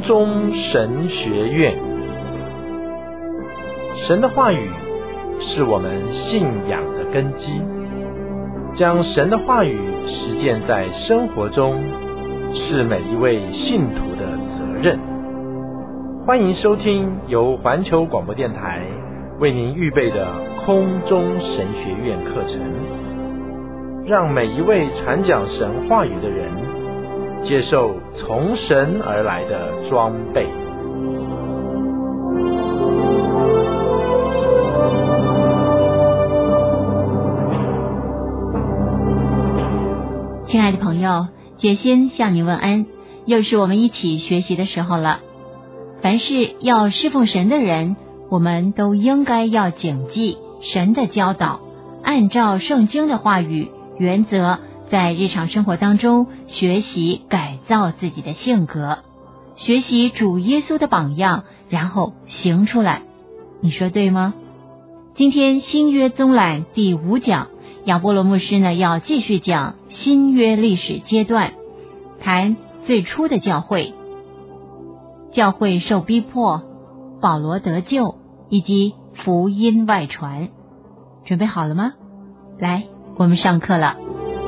中神学院。神的话语是我们信仰的根基，将神的话语实践在生活中，是每一位信徒的责任。欢迎收听由环球广播电台为您预备的空中神学院课程，让每一位传讲神话语的人接受从神而来的装备。 亲爱的朋友，决心向您问安，又是我们一起学习的时候了。凡是要侍奉神的人，我们都应该要谨记神的教导，按照圣经的话语原则，在日常生活当中学习改造自己的性格，学习主耶稣的榜样，然后行出来。你说对吗？今天新约综览第5讲，亚波罗牧师呢要继续讲新约历史阶段，谈最初的教会，教会受逼迫，保罗得救，以及福音外传。准备好了吗？来，我们上课了。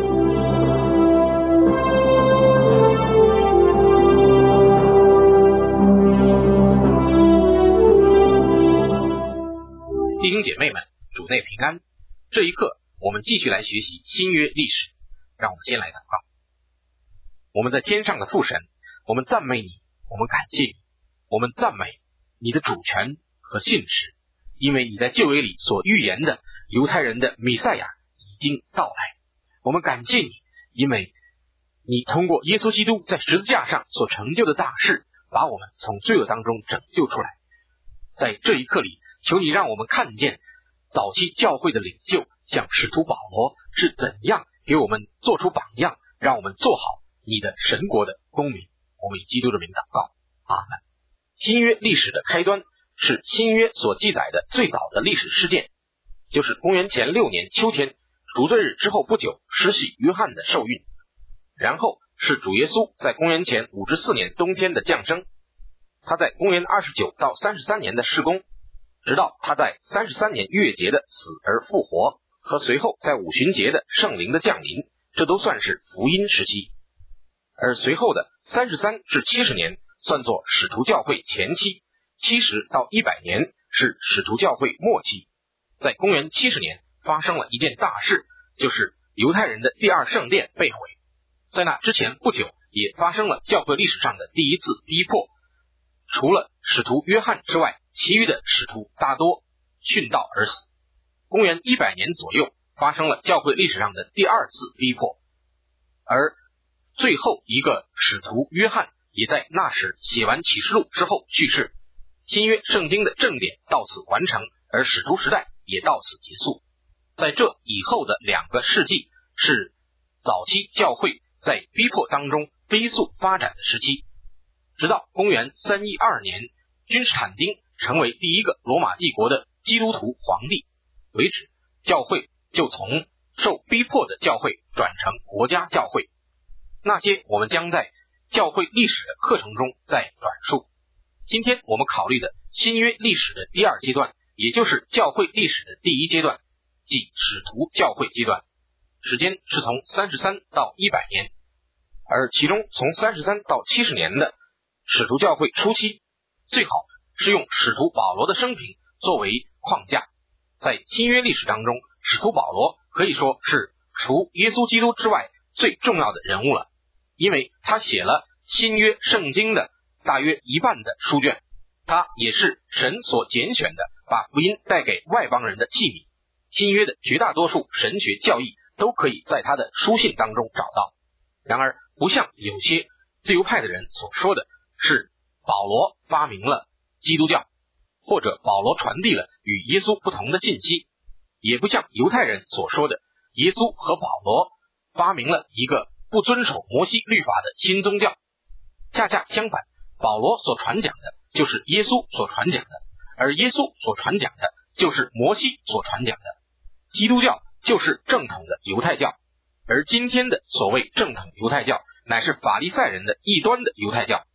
弟兄姐妹们，主内平安。这一课我们继续来学习新约历史。让我们先来祷告。我们在天上的父神，我们赞美你，我们感谢你，我们赞美你的主权和信实，因为你在旧约里所预言的犹太人的弥赛亚已经到来。我们感谢你，因为你通过耶稣基督在十字架上所成就的大事，把我们从罪恶当中拯救出来。在这一刻里，求你让我们看见早期教会的领袖像使徒保罗是怎样给我们做出榜样，让我们做好你的神国的公民。我们以基督的名祷告，阿们。新约历史的开端是新约所记载的最早的历史事件，就是公元前6年秋天赎罪日之后不久施洗约翰的受孕，然后是主耶稣在公元前54年冬天的降生，他在公元29到33年的事工，直到他在33年月节的死而复活，和随后在五旬节的圣灵的降临，这都算是福音时期。而随后的33至70年算作使徒教会前期，70到100年是使徒教会末期。在公元70年发生了一件大事，就是犹太人的第二圣殿被毁。在那之前不久，也发生了教会历史上的第一次逼迫，除了使徒约翰之外，其余的使徒大多殉道而死。公元100年左右发生了教会历史上的第二次逼迫，而最后一个使徒约翰也在那时写完启示录之后去世。新约圣经的正典到此完成，而使徒时代也到此结束。在这以后的2个世纪是早期教会在逼迫当中飞速发展的时期，直到公元312年君士坦丁成为第一个罗马帝国的基督徒皇帝为止，教会就从受逼迫的教会转成国家教会。那些我们将在教会历史的课程中再转述。今天我们考虑的新约历史的第2阶段，也就是教会历史的第1阶段，即使徒教会阶段，时间是从33到100年，而其中从33到70年的使徒教会初期，最好是用使徒保罗的生平作为框架。在新约历史当中，使徒保罗可以说是除耶稣基督之外最重要的人物了，因为他写了新约圣经的大约1半的书卷，他也是神所拣选的把福音带给外邦人的器皿。新约的绝大多数神学教义都可以在他的书信当中找到。然而不像有些自由派的人所说的是保罗发明了基督教，或者保罗传递了与耶稣不同的信息，也不像犹太人所说的耶稣和保罗发明了一个不遵守摩西律法的新宗教。恰恰相反，保罗所传讲的就是耶稣所传讲的，而耶稣所传讲的就是摩西所传讲的。基督教就是正统的犹太教，而今天的所谓正统犹太教乃是法利赛人的异端的犹太教。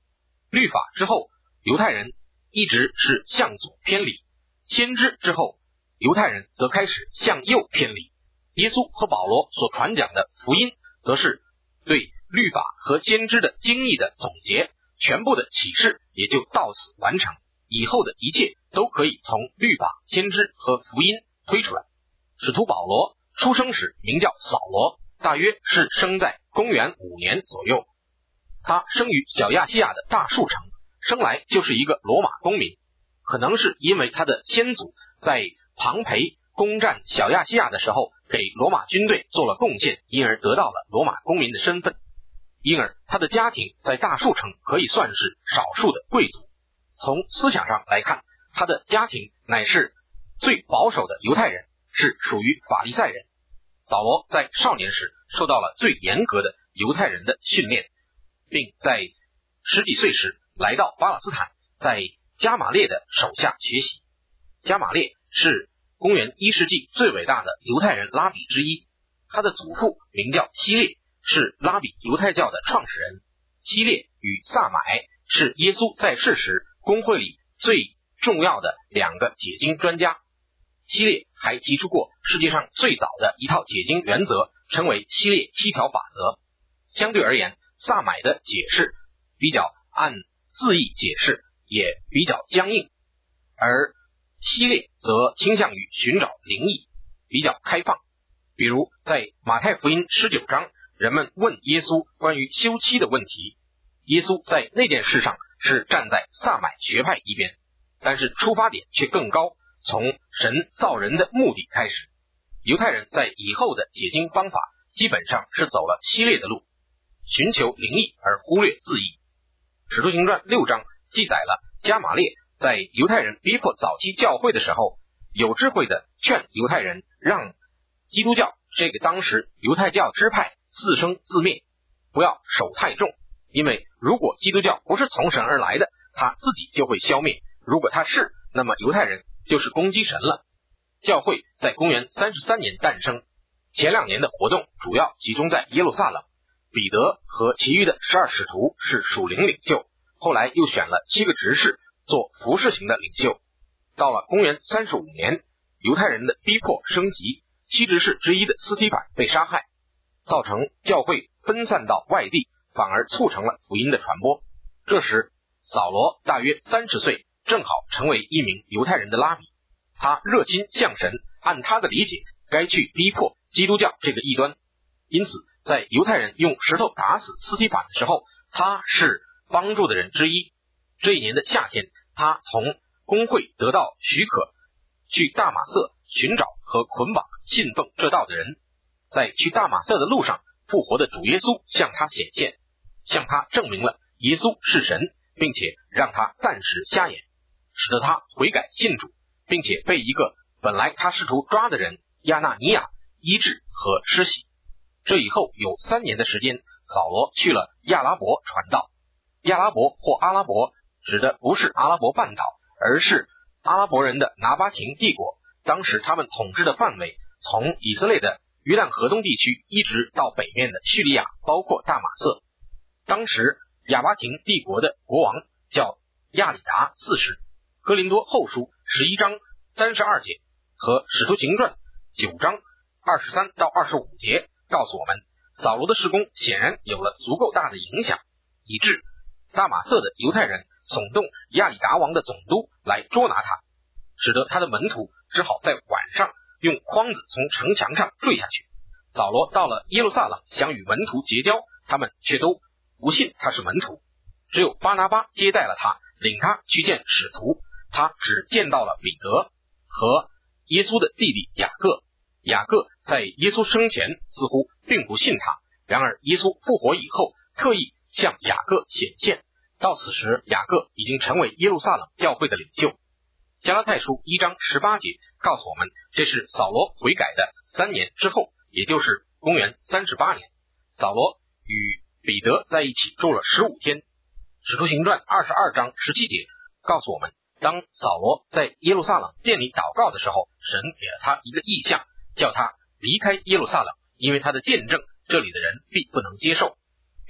律法之后，犹太人一直是向左偏离；先知之后，犹太人则开始向右偏离。耶稣和保罗所传讲的福音，则是对律法和先知的经义的总结，全部的启示也就到此完成。以后的一切都可以从律法、先知和福音推出来。使徒保罗出生时名叫扫罗，大约是生在公元5年左右。他生于小亚细亚的大树城，生来就是一个罗马公民。可能是因为他的先祖在庞培攻占小亚细亚的时候，给罗马军队做了贡献，因而得到了罗马公民的身份。因而他的家庭在大树城可以算是少数的贵族。从思想上来看，他的家庭乃是最保守的犹太人，是属于法利赛人。扫罗在少年时受到了最严格的犹太人的训练，并在10几岁时来到巴勒斯坦，在加玛列的手下学习。加玛列是公元1世纪最伟大的犹太人拉比之一，他的祖父名叫希列，是拉比犹太教的创始人。希列与撒买是耶稣在世时公会里最重要的2个解经专家。希列还提出过世界上最早的一套解经原则，称为希列7条法则。相对而言，撒买的解释比较按字义解释，也比较僵硬，而希列则倾向于寻找灵意，比较开放。比如在马太福音19章，人们问耶稣关于休妻的问题，耶稣在那件事上是站在撒买学派一边，但是出发点却更高，从神造人的目的开始。犹太人在以后的解经方法基本上是走了希列的路，寻求灵意而忽略字义。使徒行传6章记载了加玛列在犹太人逼迫早期教会的时候，有智慧的劝犹太人让基督教这个当时犹太教支派自生自灭，不要守太重，因为如果基督教不是从神而来的，他自己就会消灭；如果他是，那么犹太人就是攻击神了。教会在公元33年诞生，前2年的活动主要集中在耶路撒冷。彼得和其余的12使徒是属灵领袖，后来又选了7个执事做服事型的领袖。到了公元35年，犹太人的逼迫升级，7执事之一的司提反被杀害，造成教会分散到外地，反而促成了福音的传播。这时扫罗大约30岁，正好成为一名犹太人的拉比。他热心向神，按他的理解该去逼迫基督教这个异端。因此在犹太人用石头打死司提反的时候，他是帮助的人之一。这一年的夏天，他从公会得到许可，去大马色寻找和捆绑信奉这道的人。在去大马色的路上，复活的主耶稣向他显现，向他证明了耶稣是神，并且让他暂时瞎眼，使得他悔改信主，并且被一个本来他试图抓的人亚纳尼亚医治和施洗。这以后有3年的时间，扫罗去了亚拉伯传道。亚拉伯或阿拉伯指的不是阿拉伯半岛，而是阿拉伯人的拿巴廷帝国。当时他们统治的范围从以色列的约旦河东地区一直到北面的叙利亚，包括大马色。当时亚巴廷帝国的国王叫亚里达4世。哥林多后书11章32节和使徒行传9章23到25节告诉我们，扫罗的事工显然有了足够大的影响，以致大马色的犹太人耸动亚里达王的总督来捉拿他，使得他的门徒只好在晚上用筐子从城墙上坠下去。扫罗到了耶路撒冷，想与门徒结交，他们却都不信他是门徒。只有巴拿巴接待了他，领他去见使徒。他只见到了彼得和耶稣的弟弟雅各。雅各在耶稣生前似乎并不信他，然而耶稣复活以后特意向雅各显现，到此时雅各已经成为耶路撒冷教会的领袖。加拉太书1章18节告诉我们，这是扫罗悔改的3年之后，也就是公元38年。扫罗与彼得在一起住了15天。使徒行传22章17节告诉我们，当扫罗在耶路撒冷殿里祷告的时候，神给了他一个异象，叫他离开耶路撒冷，因为他的见证这里的人必不能接受。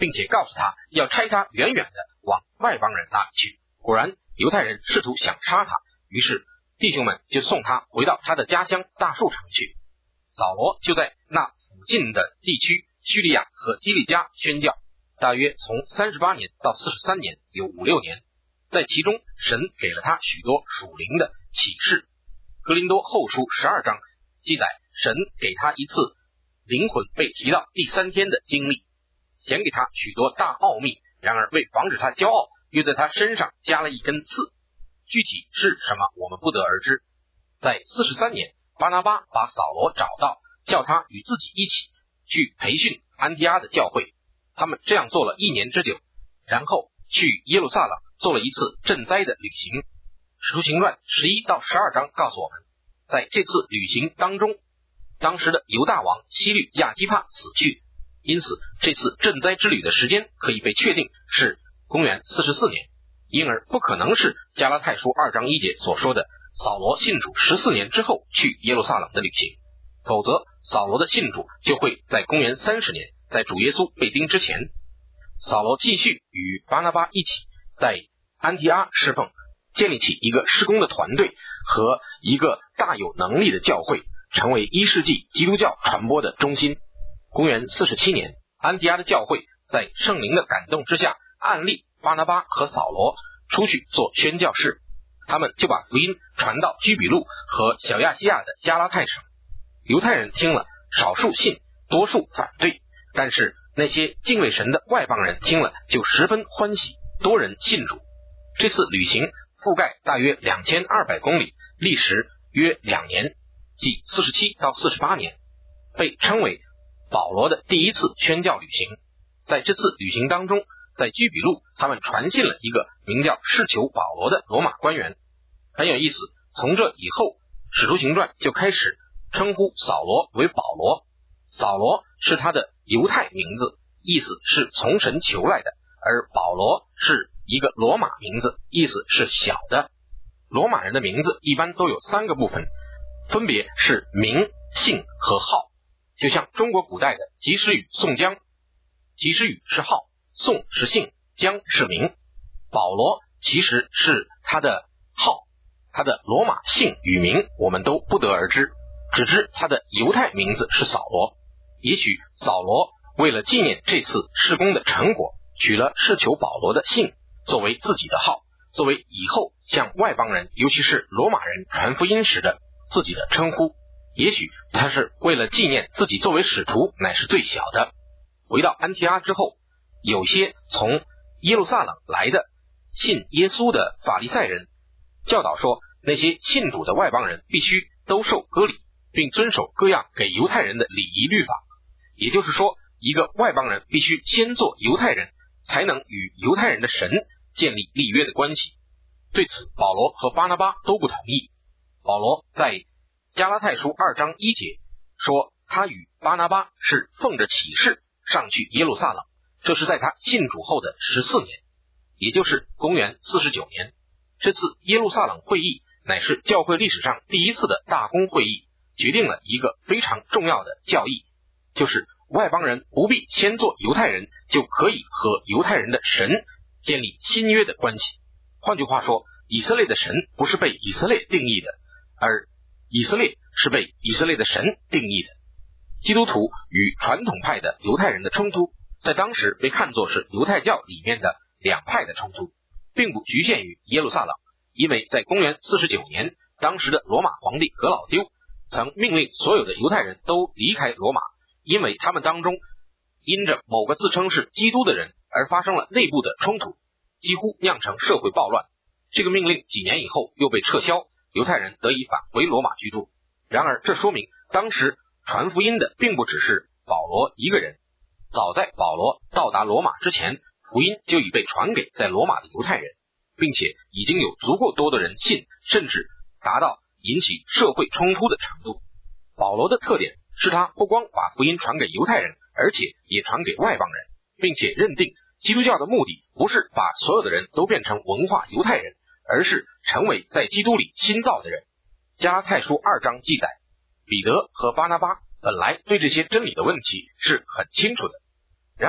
并且告诉他要差他远远的往外邦人那里去。果然犹太人试图想杀他，于是弟兄们就送他回到他的家乡大树城去。扫罗就在那附近的地区叙利亚和基利家宣教，大约从38年到43年，有5-6年。在其中神给了他许多属灵的启示。哥林多后书12章记载神给他一次灵魂被提到第3天的经历，显给他许多大奥秘，然而为防止他骄傲，又在他身上加了一根刺，具体是什么我们不得而知。在43年，巴拿巴把扫罗找到，叫他与自己一起去培训安提阿的教会。他们这样做了1年之久，然后去耶路撒冷做了一次赈灾的旅行。使徒行传11到12章告诉我们，在这次旅行当中，当时的犹大王希律亚基帕死去，因此这次赈灾之旅的时间可以被确定是公元44年，因而不可能是加拉太书2章1节所说的扫罗信主14年之后去耶路撒冷的旅行，否则扫罗的信主就会在公元30年，在主耶稣被钉之前。扫罗继续与巴拿巴一起在安提阿侍奉，建立起一个事工的团队和一个大有能力的教会，成为1世纪基督教传播的中心。公元47年，安提阿的教会在圣灵的感动之下，按立巴拿巴和扫罗出去做宣教士，他们就把福音传到居比路和小亚细亚的加拉太省。犹太人听了，少数信，多数反对，但是那些敬畏神的外邦人听了就十分欢喜，多人信主。这次旅行覆盖大约2200公里，历时约2年，即47到48年，被称为保罗的第一次宣教旅行。在这次旅行当中，在居比路他们传信了一个名叫士求保罗的罗马官员。很有意思，从这以后使徒行传就开始称呼扫罗为保罗。扫罗是他的犹太名字，意思是从神求来的，而保罗是一个罗马名字，意思是小的。罗马人的名字一般都有3个部分，分别是名、姓和号。就像中国古代的及时雨宋江，及时雨是号，宋是姓，江是名。保罗其实是他的号，他的罗马姓与名我们都不得而知，只知他的犹太名字是扫罗。也许扫罗为了纪念这次事工的成果，取了士求保罗的姓作为自己的号，作为以后向外邦人尤其是罗马人传福音时的自己的称呼。也许他是为了纪念自己作为使徒乃是最小的。回到安提阿之后，有些从耶路撒冷来的信耶稣的法利赛人教导说，那些信主的外邦人必须都受割礼，并遵守各样给犹太人的礼仪律法。也就是说，一个外邦人必须先做犹太人，才能与犹太人的神建立立约的关系。对此，保罗和巴拿巴都不同意。保罗在加拉太书2章1节说，他与巴拿巴是奉着启示上去耶路撒冷，这是在他信主后的14年，也就是公元49年。这次耶路撒冷会议乃是教会历史上第一次的大公会议，决定了一个非常重要的教义，就是外邦人不必先做犹太人，就可以和犹太人的神建立新约的关系。换句话说，以色列的神不是被以色列定义的，而以色列是被以色列的神定义的。基督徒与传统派的犹太人的冲突，在当时被看作是犹太教里面的两派的冲突，并不局限于耶路撒冷。因为在公元49年，当时的罗马皇帝格老丢曾命令所有的犹太人都离开罗马，因为他们当中因着某个自称是基督的人而发生了内部的冲突，几乎酿成社会暴乱。这个命令几年以后又被撤销，犹太人得以返回罗马居住。然而这说明当时传福音的并不只是保罗一个人，早在保罗到达罗马之前，福音就已被传给在罗马的犹太人，并且已经有足够多的人信，甚至达到引起社会冲突的程度。保罗的特点是他不光把福音传给犹太人，而且也传给外邦人，并且认定基督教的目的不是把所有的人都变成文化犹太人，而是成为在基督里新造的人。加拉太书2章记载，彼得和巴拿巴本来对这些真理的问题是很清楚的，然而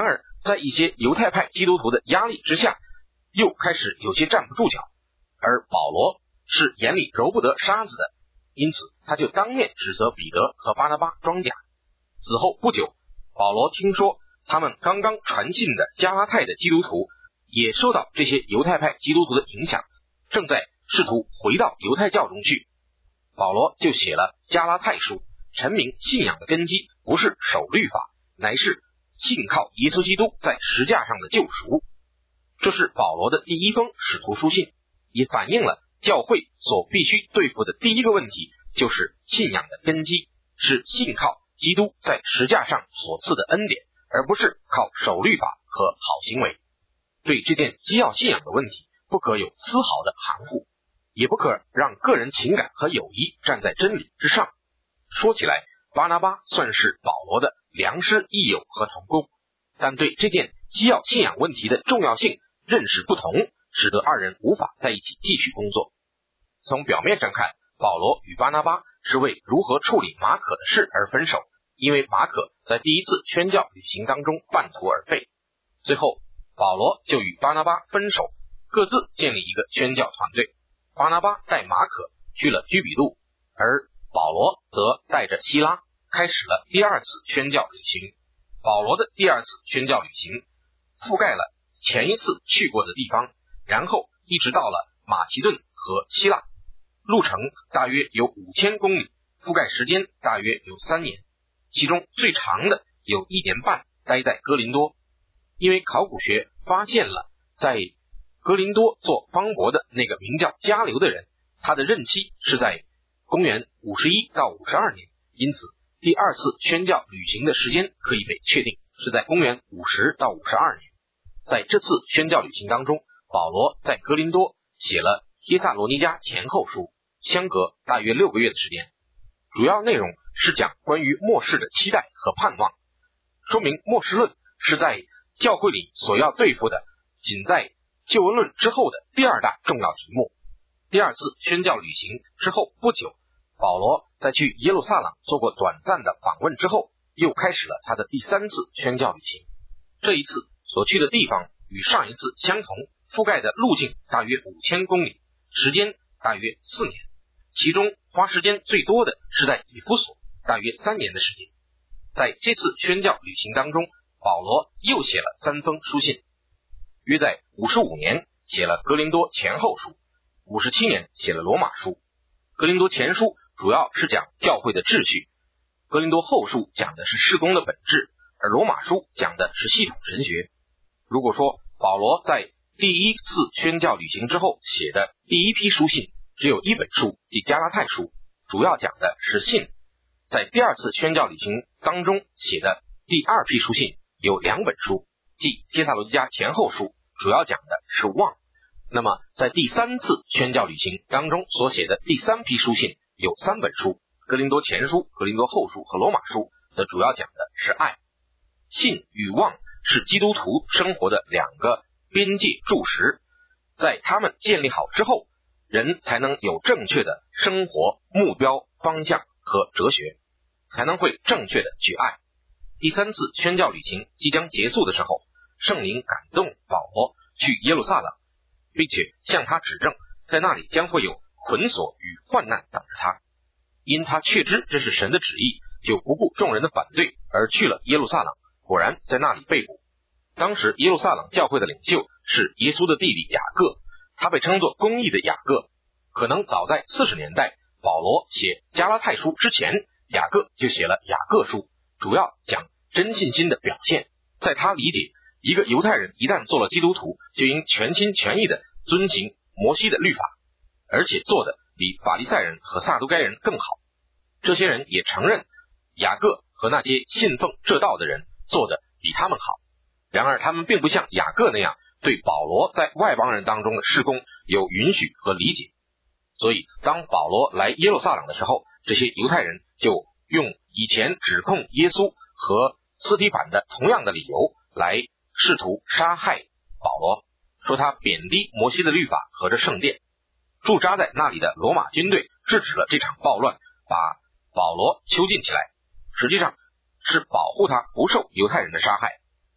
在一些犹太派基督徒的压力之下，又开始有些站不住脚，而保罗是眼里揉不得沙子的，因此他就当面指责彼得和巴拿巴装假。此后不久，保罗听说他们刚刚传信的加拉太的基督徒也受到这些犹太派基督徒的影响，正在试图回到犹太教中去。保罗就写了加拉太书，陈明信仰的根基不是守律法，乃是信靠耶稣基督在十架上的救赎。这是保罗的第一封使徒书信，也反映了教会所必须对付的第一个问题，就是信仰的根基是信靠基督在十架上所赐的恩典，而不是靠守律法和好行为。对这件基要信仰的问题，不可有丝毫的含糊，也不可让个人情感和友谊站在真理之上。说起来，巴拿巴算是保罗的良师益友和同工，但对这件基要信仰问题的重要性认识不同，使得二人无法在一起继续工作。从表面上看，保罗与巴拿巴是为如何处理马可的事而分手，因为马可在第一次宣教旅行当中半途而废。最后保罗就与巴拿巴分手，各自建立一个宣教团队。巴拿巴带马可去了居比路，而保罗则带着希拉开始了第二次宣教旅行。保罗的第二次宣教旅行覆盖了前一次去过的地方，然后一直到了马其顿和希腊，路程大约有5000公里，覆盖时间大约有3年，其中最长的有1年半待在哥林多。因为考古学发现了在哥林多做方伯的那个名叫加流的人，他的任期是在公元51到52年，因此第二次宣教旅行的时间可以被确定是在公元50到52年。在这次宣教旅行当中，保罗在哥林多写了帖撒罗尼迦前后书，相隔大约6个月的时间，主要内容是讲关于末世的期待和盼望，说明末世论是在教会里所要对付的仅在救恩论之后的第二大重要题目。第二次宣教旅行之后不久，保罗在去耶路撒冷做过短暂的访问之后，又开始了他的第3次宣教旅行。这一次所去的地方与上一次相同，覆盖的路径大约5000公里，时间大约4年，其中花时间最多的是在以弗所，大约3年的时间。在这次宣教旅行当中，保罗又写了3封书信，约在55年写了哥林多前后书，57年写了罗马书。哥林多前书主要是讲教会的秩序，哥林多后书讲的是事工的本质，而罗马书讲的是系统神学。如果说保罗在第一次宣教旅行之后写的第一批书信只有1本书，即加拉太书，主要讲的是信，在第二次宣教旅行当中写的第2批书信有2本书，即帖撒罗尼迦前后书，主要讲的是望。那么在第3次宣教旅行当中所写的第3批书信有3本书，哥林多前书、哥林多后书和罗马书，则主要讲的是爱。信与望是基督徒生活的2个边界柱石，在他们建立好之后，人才能有正确的生活目标方向和哲学，才能会正确的去爱。第3次宣教旅行即将结束的时候，圣灵感动保罗去耶路撒冷，并且向他指证在那里将会有捆锁与患难等着他。因他确知这是神的旨意，就不顾众人的反对而去了耶路撒冷，果然在那里被捕。当时耶路撒冷教会的领袖是耶稣的弟弟雅各，他被称作公义的雅各。可能早在40年代保罗写加拉太书之前，雅各就写了雅各书，主要讲真信心的表现。在他理解，一个犹太人一旦做了基督徒，就应全心全意的遵行摩西的律法，而且做的比法利赛人和撒都该人更好。这些人也承认雅各和那些信奉这道的人做的比他们好，然而他们并不像雅各那样对保罗在外邦人当中的事工有允许和理解。所以当保罗来耶路撒冷的时候，这些犹太人就用以前指控耶稣和斯提反的同样的理由来试图杀害保罗，说他贬低摩西的律法和这圣殿。驻扎在那里的罗马军队制止了这场暴乱，把保罗囚禁起来，实际上是保护他不受犹太人的杀害。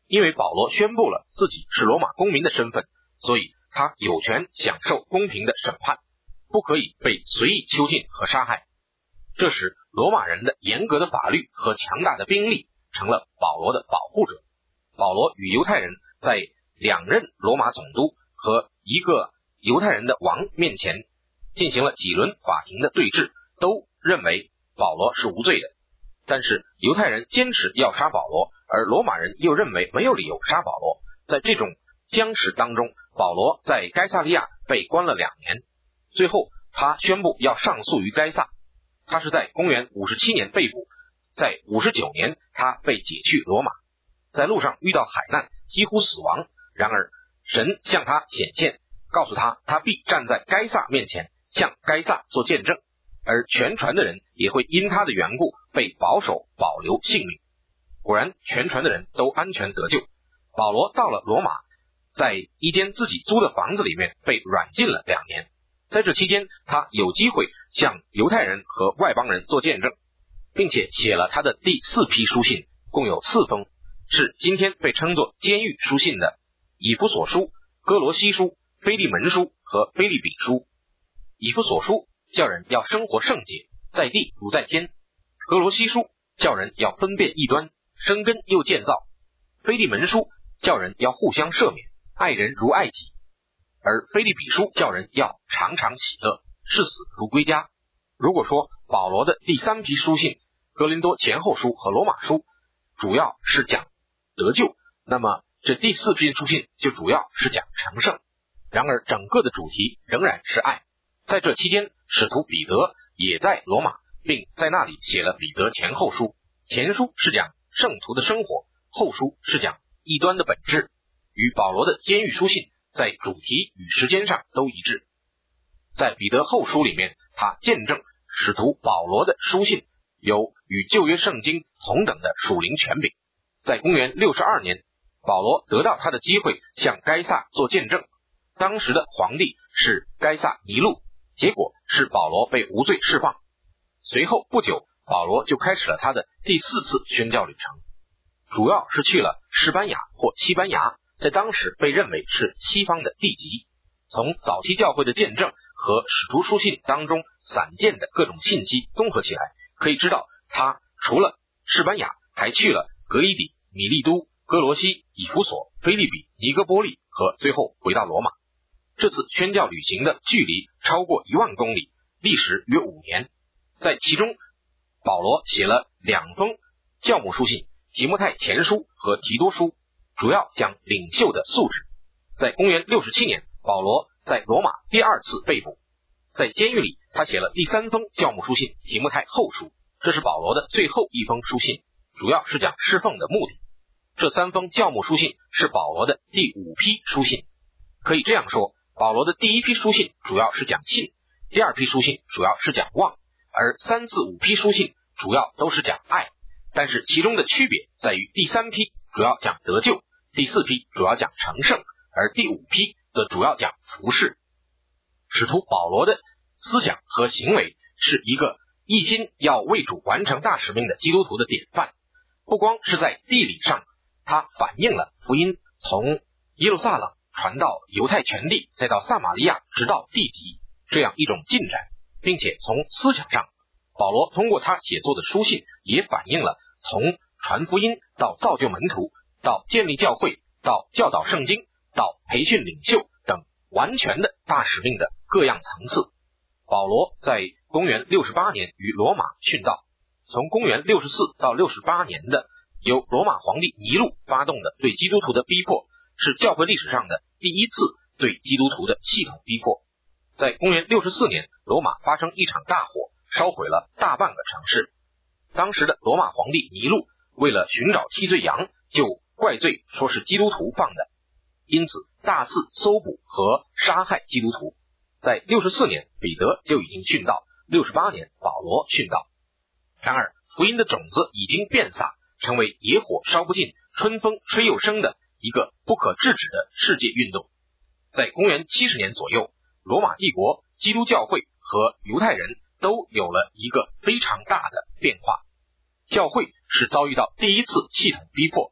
因为保罗宣布了自己是罗马公民的身份，所以他有权享受公平的审判，不可以被随意囚禁和杀害。这时罗马人的严格的法律和强大的兵力成了保罗的保护者。保罗与犹太人在2任罗马总督和一个犹太人的王面前进行了几轮法庭的对峙，都认为保罗是无罪的。但是犹太人坚持要杀保罗，而罗马人又认为没有理由杀保罗。在这种僵持当中，保罗在该萨利亚被关了2年，最后他宣布要上诉于该萨。他是在公元57年被捕，在59年他被解去罗马，在路上遇到海难，几乎死亡。然而神向他显现，告诉他他必站在该萨面前，向该萨做见证，而全船的人也会因他的缘故被保守保留性命。果然全船的人都安全得救。保罗到了罗马，在一间自己租的房子里面被软禁了2年。在这期间，他有机会向犹太人和外邦人做见证，并且写了他的第4批书信，共有4封，是今天被称作监狱书信的以弗所书、哥罗西书、腓利门书和腓利比书。以弗所书叫人要生活圣洁，在地如在天；哥罗西书叫人要分辨异端，生根又建造；腓利门书叫人要互相赦免，爱人如爱己；而腓利比书叫人要常常喜乐，视死如归家。如果说保罗的第3批书信哥林多前后书和罗马书主要是讲得救，那么这第4批书信就主要是讲成圣。然而整个的主题仍然是爱。在这期间，使徒彼得也在罗马，并在那里写了彼得前后书。前书是讲圣徒的生活，后书是讲异端的本质，与保罗的监狱书信在主题与时间上都一致。在彼得后书里面，他见证使徒保罗的书信有与旧约圣经同等的属灵权柄。在公元62年，保罗得到他的机会向该萨做见证，当时的皇帝是该萨尼禄，结果是保罗被无罪释放。随后不久，保罗就开始了他的第4次宣教旅程，主要是去了士班牙或西班牙，在当时被认为是西方的地级。从早期教会的见证和使徒书信当中散见的各种信息综合起来，可以知道他除了士班牙，还去了格里底、米利都、哥罗西、以弗所、腓利比、尼哥波利和最后回到罗马。这次宣教旅行的距离超过1万公里，历时约5年。在其中，保罗写了2封教牧书信，提摩太前书和提多书，主要讲领袖的素质。在公元67年，保罗在罗马第2次被捕，在监狱里他写了第3封教牧书信，提摩太后书，这是保罗的最后一封书信，主要是讲侍奉的目的。这3封教牧书信是保罗的第5批书信。可以这样说，保罗的第1批书信主要是讲信，第2批书信主要是讲望，而3、4、5批书信主要都是讲爱。但是其中的区别在于，第3批主要讲得救，第4批主要讲成圣，而第5批则主要讲服事。使徒保罗的思想和行为是一个一心要为主完成大使命的基督徒的典范。不光是在地理上，他反映了福音从耶路撒冷传到犹太全地，再到撒玛利亚，直到地极这样一种进展，并且从思想上，保罗通过他写作的书信也反映了从传福音到造就门徒，到建立教会，到教导圣经，到培训领袖等完全的大使命的各样层次。保罗在公元68年于罗马殉道。从公元64到68年的由罗马皇帝尼禄发动的对基督徒的逼迫，是教会历史上的第1次对基督徒的系统逼迫。在公元64年，罗马发生一场大火，烧毁了大半个城市。当时的罗马皇帝尼禄为了寻找替罪羊，就怪罪说是基督徒放的，因此大肆搜捕和杀害基督徒。在64年，彼得就已经殉道，68年保罗殉道。然而福音的种子已经遍撒，成为野火烧不尽，春风吹又生的一个不可制止的世界运动。在公元70年左右，罗马帝国、基督教会和犹太人都有了一个非常大的变化。教会是遭遇到第1次系统逼迫，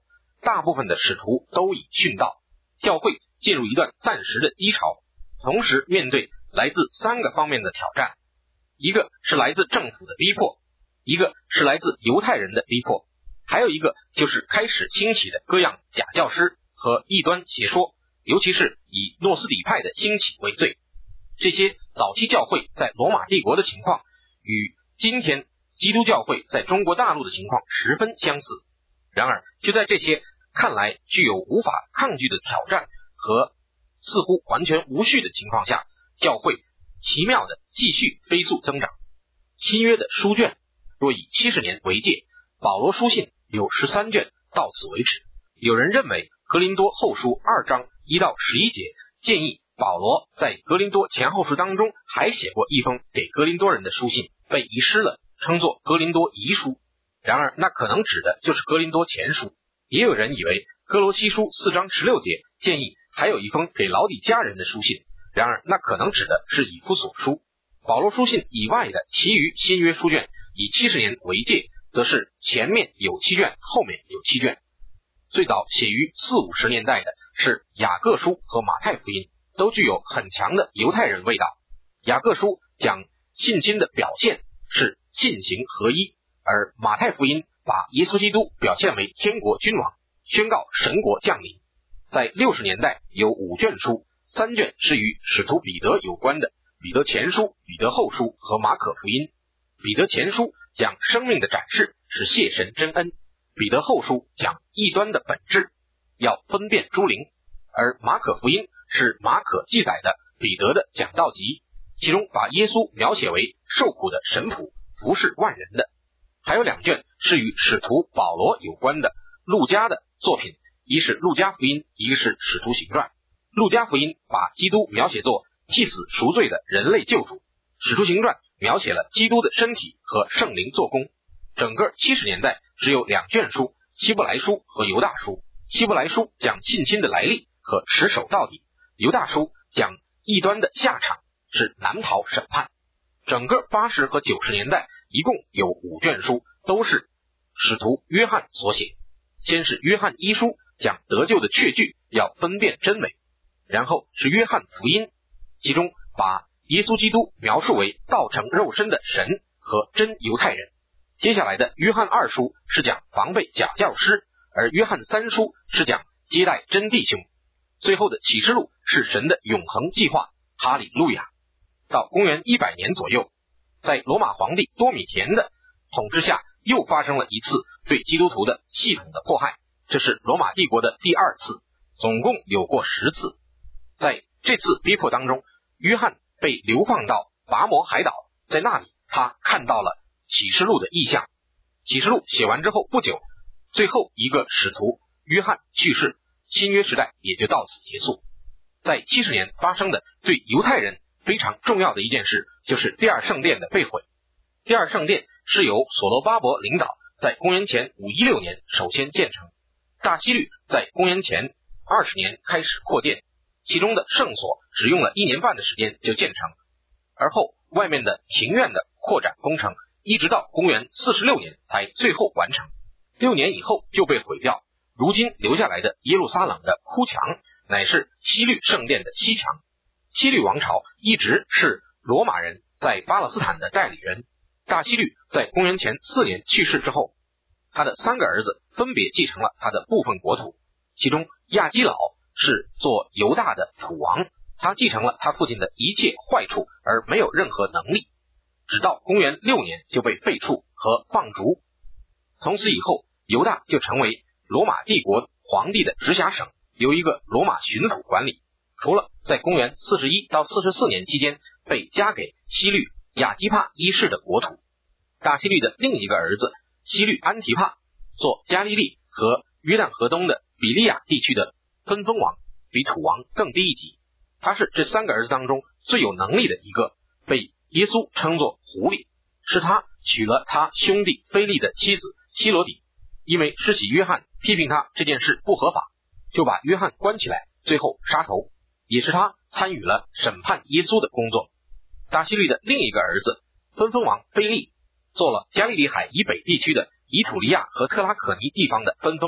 大部分的使徒都已殉道，教会进入一段暂时的低潮，同时面对来自3个方面的挑战，一个是来自政府的逼迫，一个是来自犹太人的逼迫，还有一个就是开始兴起的各样假教师和异端邪说，尤其是以诺斯底派的兴起为最。这些早期教会在罗马帝国的情况与今天基督教会在中国大陆的情况十分相似。然而就在这些看来具有无法抗拒的挑战和似乎完全无序的情况下，教会奇妙的继续飞速增长。新约的书卷若以70年为界，保罗书信有13卷，到此为止。有人认为格林多后书2章1到11节建议保罗在格林多前后书当中还写过一封给格林多人的书信，被遗失了，称作格林多遗书。然而那可能指的就是格林多前书。也有人以为哥罗西书4章16节建议还有一封给老底嘉人的书信，然而那可能指的是以弗所书。保罗书信以外的其余新约书卷以70年为界，则是前面有7卷，后面有7卷。最早写于40、50年代的是雅各书和马太福音，都具有很强的犹太人味道。雅各书讲信心的表现是信行合一，而马太福音把耶稣基督表现为天国君王，宣告神国降临。在60年代有5卷书，3卷是与使徒彼得有关的，彼得前书、彼得后书和马可福音。彼得前书讲生命的展示，是谢神真恩；彼得后书讲异端的本质，要分辨诸灵；而马可福音是马可记载的彼得的讲道集，其中把耶稣描写为受苦的神仆，服侍万人的。还有2卷是与使徒保罗有关的路加的作品，一是路加福音，一个是使徒行传。路加福音把基督描写作替死赎罪的人类救主，使徒行传描写了基督的身体和圣灵做工。整个70年代只有2卷书，希伯来书和犹大书。希伯来书讲信心的来历和持守到底，犹大书讲异端的下场，是难逃审判。整个80和90年代一共有5卷书，都是使徒约翰所写。先是约翰一书，讲得救的确据，要分辨真伪；然后是约翰福音，其中把耶稣基督描述为道成肉身的神和真犹太人。接下来的约翰2书是讲防备假教师，而约翰3书是讲接待真弟兄。最后的启示录是神的永恒计划，哈利路亚。到公元100年左右，在罗马皇帝多米田的统治下，又发生了一次对基督徒的系统的迫害，这是罗马帝国的第2次，总共有过10次。在这次逼迫当中，约翰被流放到拔摩海岛，在那里他看到了启示录的意象。启示录写完之后不久，最后一个使徒约翰去世，新约时代也就到此结束。在70年发生的对犹太人非常重要的一件事，就是第2圣殿的被毁。第2圣殿是由所罗巴伯领导，在公元前516年首先建成，大希律在公元前20年开始扩建，其中的圣所只用了1年半的时间就建成，而后外面的庭院的扩展工程一直到公元46年才最后完成，6年以后就被毁掉。如今留下来的耶路撒冷的哭墙乃是希律圣殿的西墙。希律王朝一直是罗马人在巴勒斯坦的代理人。大希律在公元前4年去世之后，他的3个儿子分别继承了他的部分国土，其中亚基老是做犹大的土王，他继承了他父亲的一切坏处，而没有任何能力，直到公元6年就被废黜和放逐。从此以后，犹大就成为罗马帝国皇帝的直辖省，由一个罗马巡抚管理，除了在公元41到44年期间被加给希律亚基帕一世的国土。大希律的另一个儿子希律安提帕做加利利和约旦河东的比利亚地区的分封王，比土王更低一级。他是这3个儿子当中最有能力的一个，被耶稣称作狐狸，是他娶了他兄弟腓力的妻子希罗底，因为施洗约翰批评他这件事不合法，就把约翰关起来，最后杀头，也是他参与了审判耶稣的工作。大希律的另一个儿子分封王腓力做了加利利海以北地区的以土利亚和特拉可尼地方的分封王，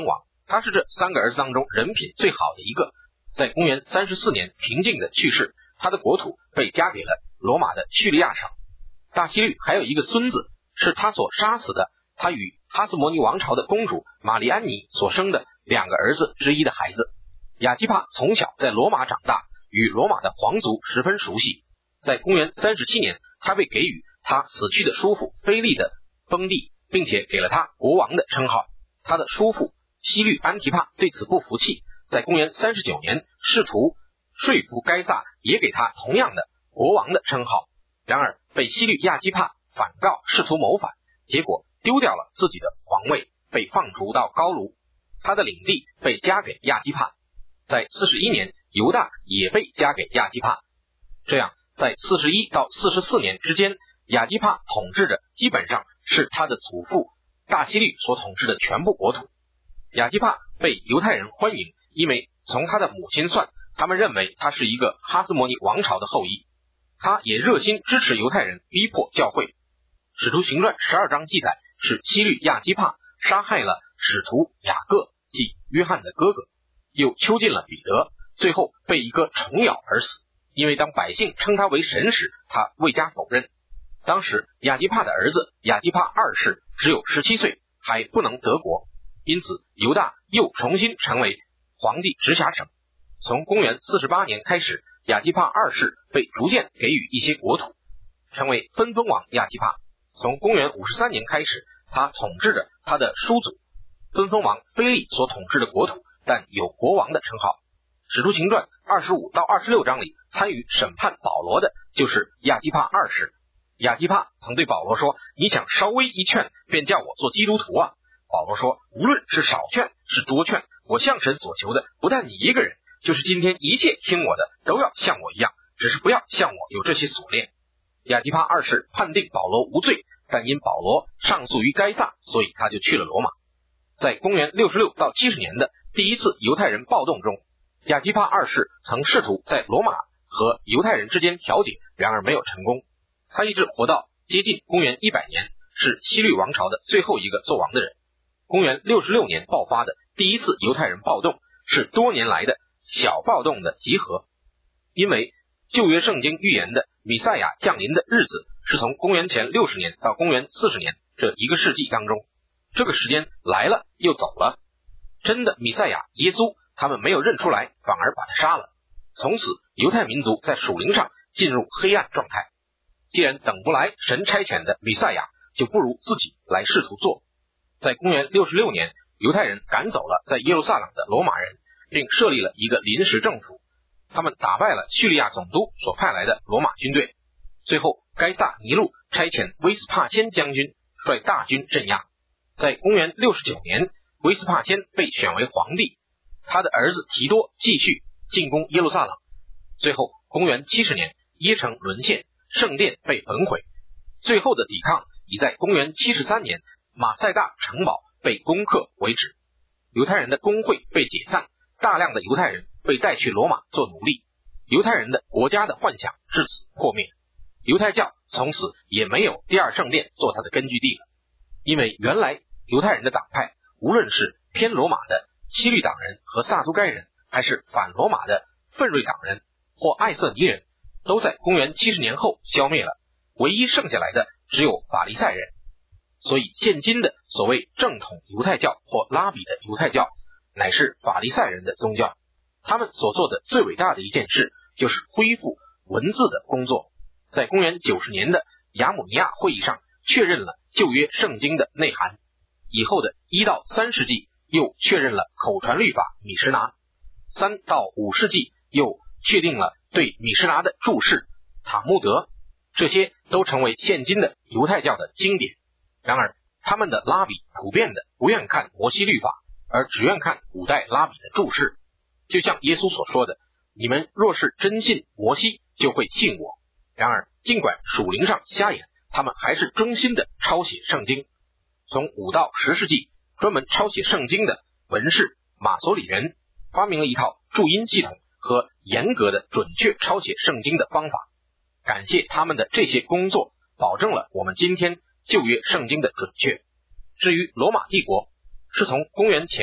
他是这3个儿子当中人品最好的一个，在公元34年平静的去世，他的国土被加给了罗马的叙利亚省。大希律还有一个孙子，是他所杀死的他与哈斯摩尼王朝的公主玛丽安妮所生的2个儿子之一的孩子。亚基帕从小在罗马长大，与罗马的皇族十分熟悉。在公元37年，他被给予他死去的叔父腓力的封地，并且给了他国王的称号。他的叔父希律安提帕对此不服气，在公元39年试图说服该撒也给他同样的国王的称号，然而被希律亚基帕反告试图谋反，结果丢掉了自己的皇位，被放逐到高卢，他的领地被加给亚基帕。在41年，犹大也被加给亚基帕。这样在41到44年之间，亚基帕统治着基本上是他的祖父大希律所统治的全部国土。亚基帕被犹太人欢迎，因为从他的母亲算，他们认为他是一个哈斯摩尼王朝的后裔。他也热心支持犹太人逼迫教会。使徒行传12章记载，是希律亚基帕杀害了使徒雅各，即约翰的哥哥，又囚禁了彼得，最后被一个虫咬而死。因为当百姓称他为神时，他未加否认。当时亚基帕的儿子亚基帕二世只有17岁，还不能得国，因此犹大又重新成为皇帝直辖省。从公元48年开始，亚基帕二世被逐渐给予一些国土，成为分封王亚基帕。从公元53年开始，他统治着他的叔祖分封王腓力所统治的国土，但有国王的称号。使徒行传25到26章里参与审判保罗的就是亚基帕二世。亚基帕曾对保罗说，你想稍微一劝便叫我做基督徒啊？保罗说，无论是少劝是多劝，我向神所求的不但你一个人，就是今天一切听我的都要像我一样，只是不要像我有这些锁链。亚基帕二世判定保罗无罪，但因保罗上诉于该撒，所以他就去了罗马。在公元66到70年的第一次犹太人暴动中，亚基帕二世曾试图在罗马和犹太人之间调解，然而没有成功。他一直活到接近公元100年，是希律王朝的最后一个做王的人。公元66年爆发的第一次犹太人暴动是多年来的小暴动的集合，因为旧约圣经预言的弥赛亚降临的日子是从公元前60年到公元40年这一个世纪当中，这个时间来了又走了。真的弥赛亚耶稣他们没有认出来，反而把他杀了。从此犹太民族在属灵上进入黑暗状态。既然等不来神差遣的弥赛亚，就不如自己来试图做。在公元66年，犹太人赶走了在耶路撒冷的罗马人，并设立了一个临时政府。他们打败了叙利亚总督所派来的罗马军队。最后该撒尼禄差遣威斯帕先将军率大军镇压。在公元69年，威斯帕先被选为皇帝，他的儿子提多继续进攻耶路撒冷。最后公元70年，耶城沦陷，圣殿被焚毁。最后的抵抗已在公元73年马赛大城堡被攻克为止。犹太人的公会被解散，大量的犹太人被带去罗马做奴隶，犹太人的国家的幻想至此破灭。犹太教从此也没有第二圣殿做它的根据地了，因为原来犹太人的党派，无论是偏罗马的希律党人和撒都该人，还是反罗马的奋锐党人或艾瑟尼人，都在公元70年后消灭了，唯一剩下来的只有法利赛人。所以现今的所谓正统犹太教或拉比的犹太教，乃是法利赛人的宗教。他们所做的最伟大的一件事，就是恢复文字的工作。在公元90年的亚姆尼亚会议上确认了旧约圣经的内涵，以后的1到3世纪又确认了口传律法米什拿，3到5世纪又确定了对米什拿的注释塔木德，这些都成为现今的犹太教的经典。然而他们的拉比普遍的不愿看摩西律法，而只愿看古代拉比的注释。就像耶稣所说的，你们若是真信摩西，就会信我。然而尽管属灵上瞎眼，他们还是忠心的抄写圣经。从5到10世纪，专门抄写圣经的文士马索里人发明了一套注音系统和严格的准确抄写圣经的方法。感谢他们的这些工作，保证了我们今天旧约圣经的准确。至于罗马帝国，是从公元前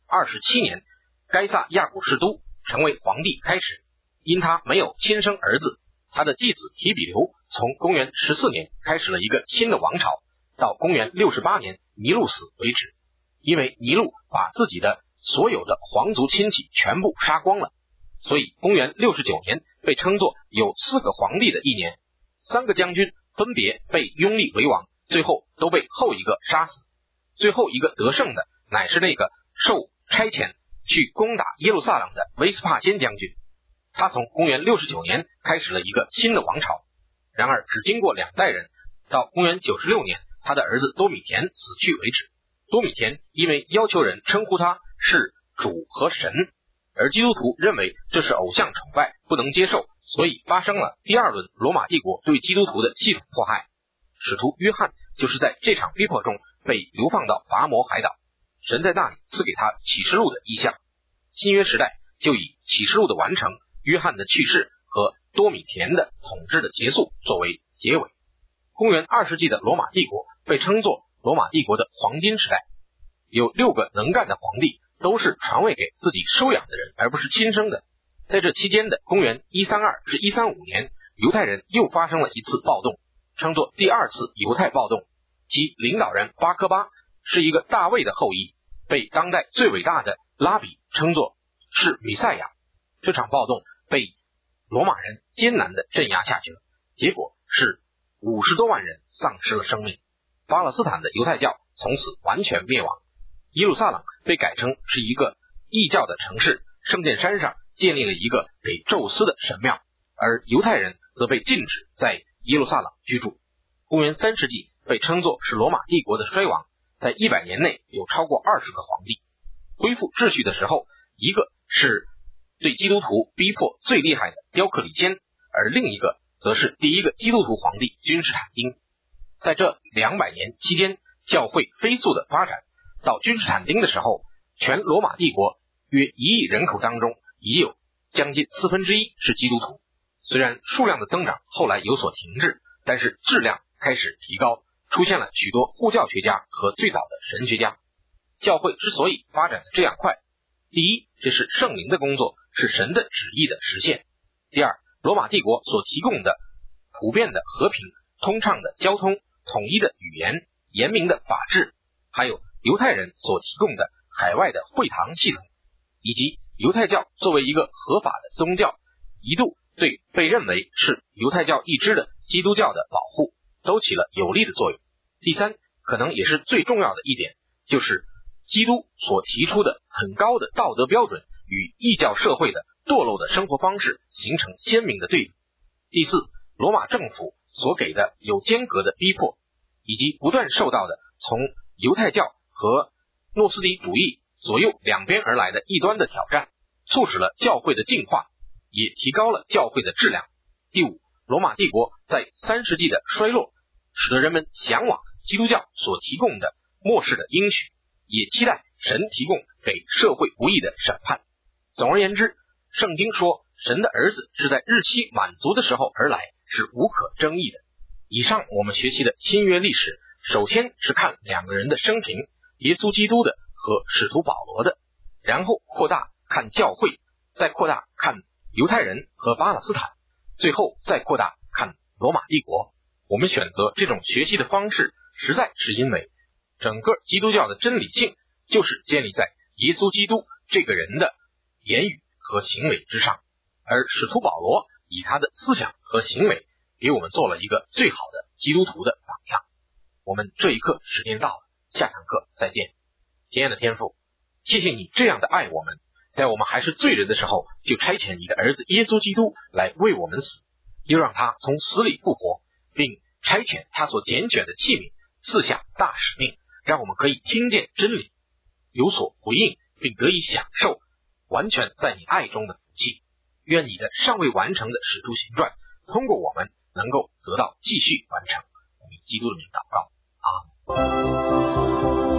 27年，该撒亚古士都成为皇帝开始，因他没有亲生儿子，他的继子提比留从公元14年开始了一个新的王朝，到公元68年尼禄死为止。因为尼禄把自己的所有的皇族亲戚全部杀光了，所以公元69年被称作有4个皇帝的一年。3个将军分别被拥立为王，最后都被后一个杀死。最后一个得胜的乃是那个受差遣去攻打耶路撒冷的威斯帕先将军，他从公元69年开始了一个新的王朝。然而只经过2代人，到公元96年他的儿子多米田死去为止。多米田因为要求人称呼他是主和神，而基督徒认为这是偶像崇拜，不能接受，所以发生了第2轮罗马帝国对基督徒的系统迫害。使徒约翰就是在这场逼迫中被流放到拔摩海岛，神在那里赐给他启示录的意象。新约时代就以启示录的完成、约翰的去世和多米田的统治的结束作为结尾。公元2世纪的罗马帝国被称作罗马帝国的黄金时代，有6个能干的皇帝，都是传位给自己收养的人，而不是亲生的。在这期间的公元132至135年，犹太人又发生了一次暴动，称作第2次犹太暴动，其领导人巴科巴是一个大卫的后裔，被当代最伟大的拉比称作是弥赛亚。这场暴动被罗马人艰难地镇压下去了，结果是50多万人丧失了生命。巴勒斯坦的犹太教从此完全灭亡，耶路撒冷被改成是一个异教的城市，圣殿山上建立了一个给宙斯的神庙，而犹太人则被禁止在耶路撒冷居住。公元3世纪被称作是罗马帝国的衰亡，在100年内有超过20个皇帝。恢复秩序的时候，一个是对基督徒逼迫最厉害的雕克里坚，而另一个则是第一个基督徒皇帝君士坦丁。在这200年期间，教会飞速的发展，到君士坦丁的时候，全罗马帝国约1亿人口当中已有将近1/4是基督徒。虽然数量的增长后来有所停滞，但是质量开始提高，出现了许多护教学家和最早的神学家。教会之所以发展的这样快，第一，这是圣灵的工作，是神的旨意的实现；第二，罗马帝国所提供的普遍的和平、通畅的交通、统一的语言、严明的法治，还有犹太人所提供的海外的会堂系统，以及犹太教作为一个合法的宗教，一度对被认为是犹太教一支的基督教的保护，都起了有力的作用。第三，可能也是最重要的一点，就是基督所提出的很高的道德标准与异教社会的堕落的生活方式形成鲜明的对比。第四，罗马政府所给的有间隔的逼迫，以及不断受到的从犹太教和诺斯底主义左右两边而来的异端的挑战，促使了教会的进化，也提高了教会的质量。第五，罗马帝国在3世纪的衰落，使得人们向往基督教所提供的末世的应许，也期待神提供给社会不义的审判。总而言之，圣经说神的儿子是在日期满足的时候而来，是无可争议的。以上我们学习的新约历史，首先是看2个人的生平，耶稣基督的和使徒保罗的，然后扩大看教会，再扩大看犹太人和巴勒斯坦，最后再扩大看罗马帝国。我们选择这种学习的方式，实在是因为整个基督教的真理性就是建立在耶稣基督这个人的言语和行为之上，而使徒保罗以他的思想和行为给我们做了一个最好的基督徒的榜样。我们这一课时间到了，下堂课再见。亲爱的天父，谢谢你这样的爱我们，在我们还是罪人的时候就差遣你的儿子耶稣基督来为我们死，又让他从死里复活，并差遣他所拣选的器皿，赐下大使命，让我们可以听见真理，有所回应，并得以享受完全在你爱中的福气。愿你的尚未完成的使徒行传通过我们能够得到继续完成。我们以基督的名祷告，阿们。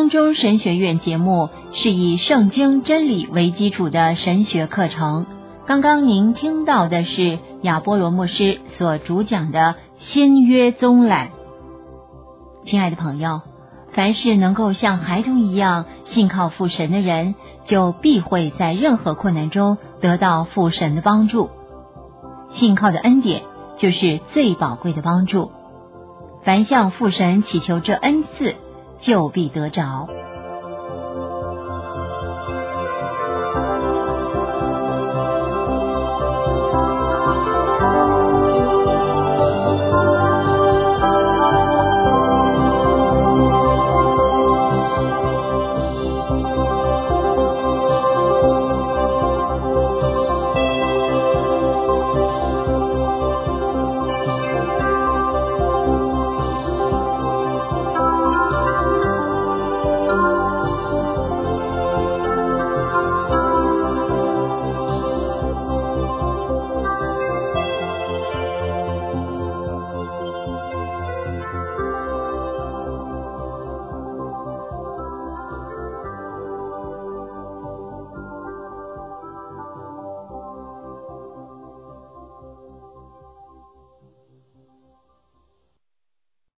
空中神学院节目是以圣经真理为基础的神学课程。刚刚您听到的是亚波罗牧师所主讲的新约综览。亲爱的朋友，凡是能够像孩童一样信靠父神的人，就必会在任何困难中得到父神的帮助。信靠的恩典就是最宝贵的帮助。凡向父神祈求这恩赐，就必得着。